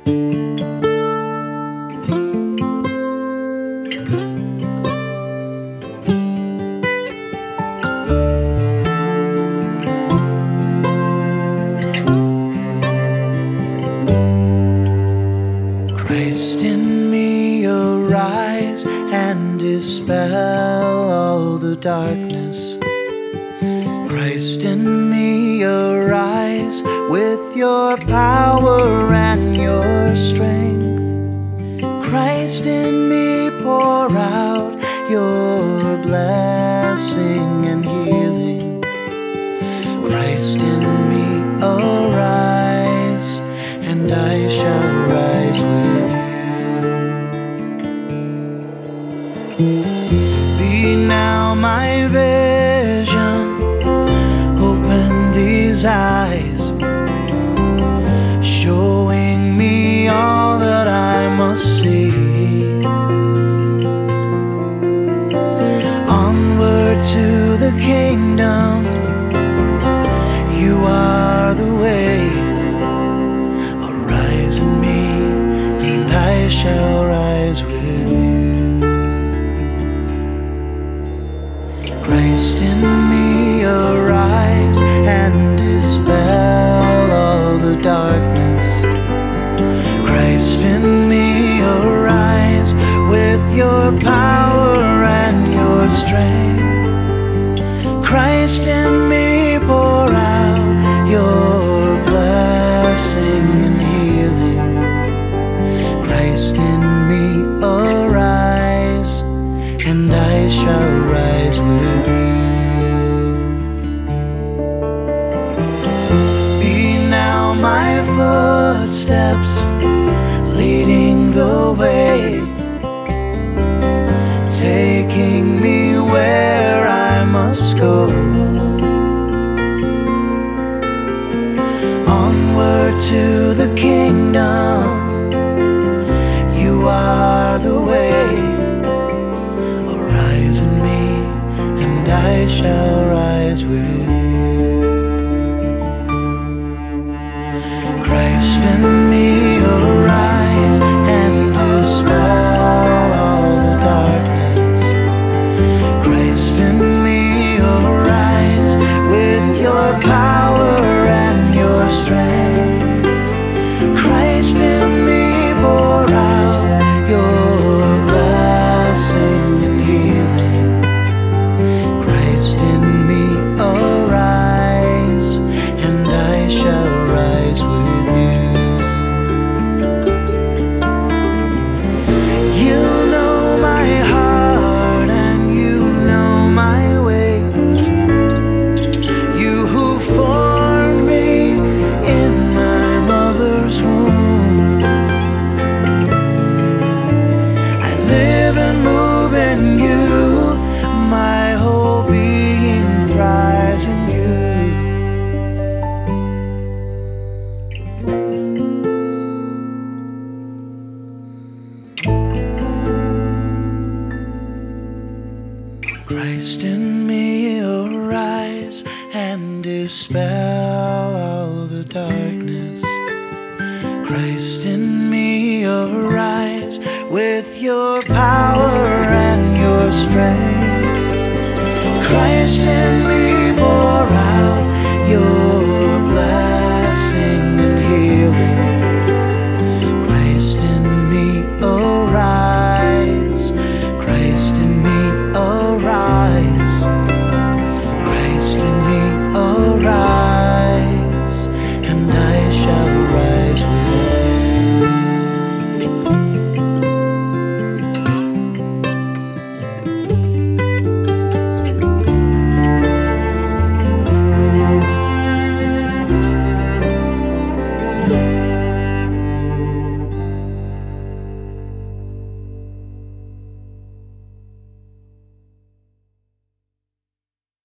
Christ in me, arise and dispel all the darkness. Christ in me, arise with your power and your strength. Christ in me, pour out your blessing and healing. Christ in me, arise, and I shall rise with you. Be now my vision, open these eyes, showing me all that I must see. Onward to the kingdom, you are the way. Arise in me, and I shall rise with you. Christ in me, arise and dispel all the darkness. Christ in me, arise with your power and your strength. Christ in me, pour out your blessing and healing. Christ in me, arise, and I shall rise with you. Be now my footsteps, leading the way, taking me where I must go. Onward to the kingdom, you are the way. Arise in me, and I shall rise with you. Christ in me, arise and dispel all the darkness. Christ in me, arise with your power and your strength. Christ in me, pour out your blessing and healing. Christ in me, arise, and I shall rise with you. You know my heart and you know my ways. You who formed me in my mother's womb. I live and move in you. My whole being thrives in you. Christ in me, arise and dispel all the darkness. Christ in me, arise with your power and your strength. Christ in me,